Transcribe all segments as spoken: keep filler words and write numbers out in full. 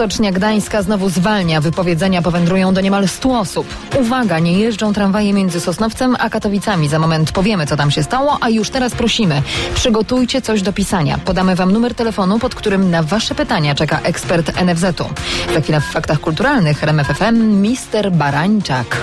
Stocznia Gdańska znowu zwalnia. Wypowiedzenia powędrują do niemal stu osób. Uwaga, nie jeżdżą tramwaje między Sosnowcem a Katowicami. Za moment powiemy, co tam się stało, a już teraz prosimy. Przygotujcie coś do pisania. Podamy wam numer telefonu, pod którym na wasze pytania czeka ekspert N F Z u. Za chwilę w Faktach Kulturalnych R M F F M mister Barańczak.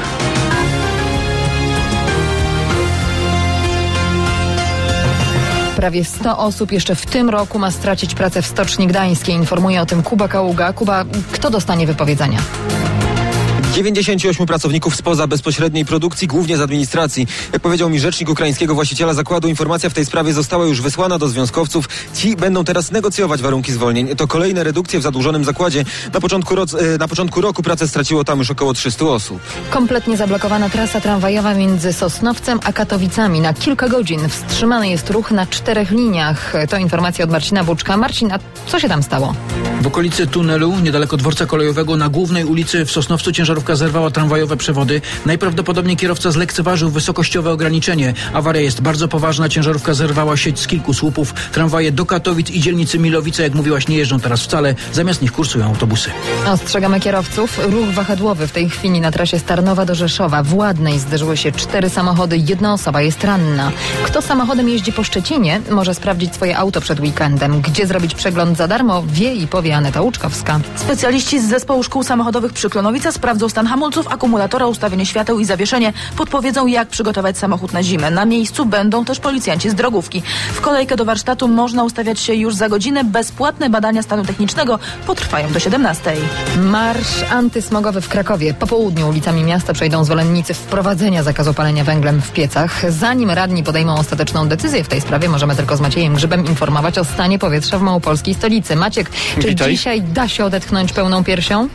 Prawie sto osób jeszcze w tym roku ma stracić pracę w Stoczni Gdańskiej. Informuje o tym Kuba Kaługa. Kuba, kto dostanie wypowiedzenia? dziewięćdziesięciu ośmiu pracowników spoza bezpośredniej produkcji, głównie z administracji. Jak powiedział mi rzecznik ukraińskiego właściciela zakładu, informacja w tej sprawie została już wysłana do związkowców. Ci będą teraz negocjować warunki zwolnień. To kolejne redukcje w zadłużonym zakładzie. Na początku, ro- na początku roku pracę straciło tam już około trzysta osób. Kompletnie zablokowana trasa tramwajowa między Sosnowcem a Katowicami. Na kilka godzin wstrzymany jest ruch na czterech liniach. To informacja od Marcina Buczka. Marcin, a co się tam stało? W okolicy tunelu, niedaleko dworca kolejowego, na głównej ulicy w Sosnowcu ciężarówka zerwała tramwajowe przewody. Najprawdopodobniej kierowca zlekceważył wysokościowe ograniczenie. Awaria jest bardzo poważna. Ciężarówka zerwała sieć z kilku słupów. Tramwaje do Katowic i dzielnicy Milowice, jak mówiłaś, nie jeżdżą teraz wcale. Zamiast nich kursują autobusy. Ostrzegamy kierowców. Ruch wahadłowy w tej chwili na trasie Starnowa do Rzeszowa. W Ładnej zderzyły się cztery samochody. Jedna osoba jest ranna. Kto samochodem jeździ po Szczecinie, może sprawdzić swoje auto przed weekendem. Gdzie zrobić przegląd za darmo, wie i powie Aneta Łuczkowska. Specjaliści z zespołu szkół samochodowych przy Klonowica sprawdzą stan hamulców, akumulatora, ustawienie świateł i zawieszenie. Podpowiedzą, jak przygotować samochód na zimę. Na miejscu będą też policjanci z drogówki. W kolejkę do warsztatu można ustawiać się już za godzinę. Bezpłatne badania stanu technicznego potrwają do siedemnastej. Marsz antysmogowy w Krakowie. Po południu ulicami miasta przejdą zwolennicy wprowadzenia zakazu palenia węglem w piecach. Zanim radni podejmą ostateczną decyzję w tej sprawie, możemy tylko z Maciejem Grzybem informować o stanie powietrza w małopolskiej stolicy. Maciek, czy Witaj. dzisiaj da się odetchnąć pełną piersią?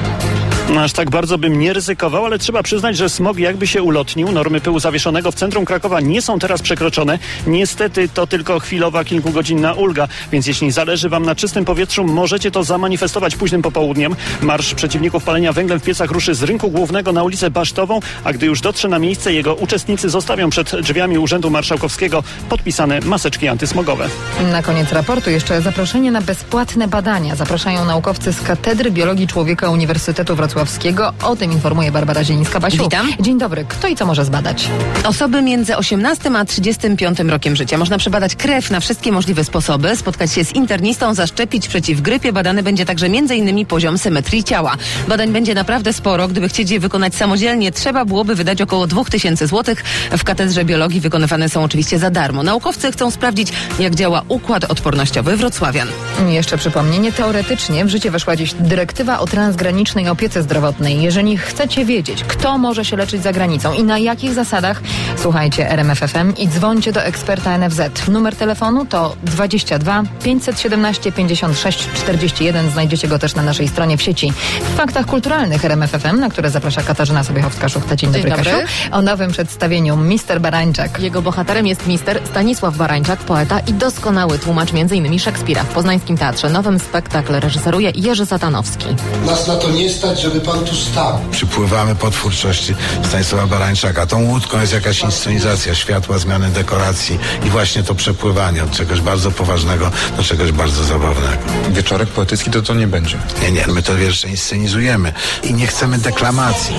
No, aż tak bardzo bym nie ryzykował, ale trzeba przyznać, że smog jakby się ulotnił. Normy pyłu zawieszonego w centrum Krakowa nie są teraz przekroczone. Niestety to tylko chwilowa, kilkugodzinna ulga, więc jeśli zależy wam na czystym powietrzu, możecie to zamanifestować późnym popołudniem. Marsz przeciwników palenia węglem w piecach ruszy z rynku głównego na ulicę Basztową, a gdy już dotrze na miejsce, jego uczestnicy zostawią przed drzwiami Urzędu Marszałkowskiego podpisane maseczki antysmogowe. Na koniec raportu jeszcze zaproszenie na bezpłatne badania. Zapraszają naukowcy z Katedry Biologii Człowieka Uniwersytetu Wrocławskiego. O tym informuje Barbara Zielińska. Basiu, witam. Dzień dobry. Kto i co może zbadać? Osoby między osiemnastym a trzydziestym piątym rokiem życia. Można przebadać krew na wszystkie możliwe sposoby, spotkać się z internistą, zaszczepić przeciw grypie. Badany będzie także m.in. poziom symetrii ciała. Badań będzie naprawdę sporo. Gdyby chcieć je wykonać samodzielnie, trzeba byłoby wydać około dwa tysiące złotych. W Katedrze Biologii wykonywane są oczywiście za darmo. Naukowcy chcą sprawdzić, jak działa układ odpornościowy wrocławian. Jeszcze przypomnienie. Teoretycznie w życie weszła dziś dyrektywa o transgranicznej opiece zdrowotnej. Jeżeli chcecie wiedzieć, kto może się leczyć za granicą i na jakich zasadach, słuchajcie R M F F M i dzwońcie do eksperta N F Z. Numer telefonu to dwadzieścia dwa pięćset siedemnaście pięćdziesiąt sześć czterdzieści jeden. Znajdziecie go też na naszej stronie w sieci. W Faktach Kulturalnych R M F F M, na które zaprasza Katarzyna Sobiechowska-Szuchta. Dzień, Dzień dobry, dobry. Kasiu. O nowym przedstawieniu mister Barańczak. Jego bohaterem jest mister Stanisław Barańczak, poeta i doskonały tłumacz między innymi Szekspira. W Poznańskim Teatrze Nowym spektakl reżyseruje Jerzy Satanowski. Nas na to nie stać, żeby pan tu stał. Przypływamy po twórczości Stanisława Barańczaka. Tą łódką jest jakaś inscenizacja, światła, zmiany dekoracji i właśnie to przepływanie od czegoś bardzo poważnego do czegoś bardzo zabawnego. Wieczorek poetycki to to nie będzie. Nie, nie, my to jeszcze inscenizujemy i nie chcemy deklamacji.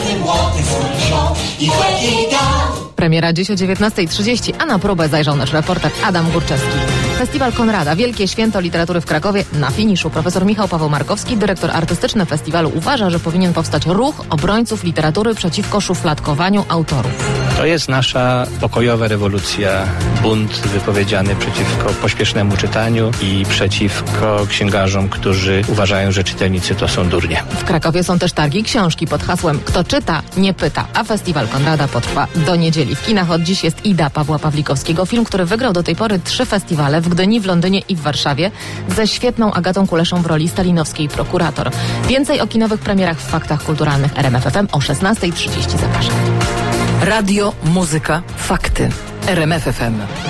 Premiera dziś o dziewiętnastej trzydzieści, a na próbę zajrzał nasz reporter Adam Górczewski. Festiwal Konrada, wielkie święto literatury w Krakowie, na finiszu. Profesor Michał Paweł Markowski, dyrektor artystyczny festiwalu, uważa, że powinien powstać ruch obrońców literatury przeciwko szufladkowaniu autorów. To jest nasza pokojowa rewolucja, bunt wypowiedziany przeciwko pośpiesznemu czytaniu i przeciwko księgarzom, którzy uważają, że czytelnicy to są durnie. W Krakowie są też targi książki pod hasłem Kto czyta, nie pyta, a festiwal Konrada potrwa do niedzieli. W kinach od dziś jest Ida Pawła Pawlikowskiego, film, który wygrał do tej pory trzy festiwale w Gdyni, w Londynie i w Warszawie, ze świetną Agatą Kuleszą w roli stalinowskiej prokurator. Więcej o kinowych premierach w Faktach Kulturalnych R M F F M o szesnastej trzydzieści. Zapraszam. Radio, muzyka, fakty. R M F F M.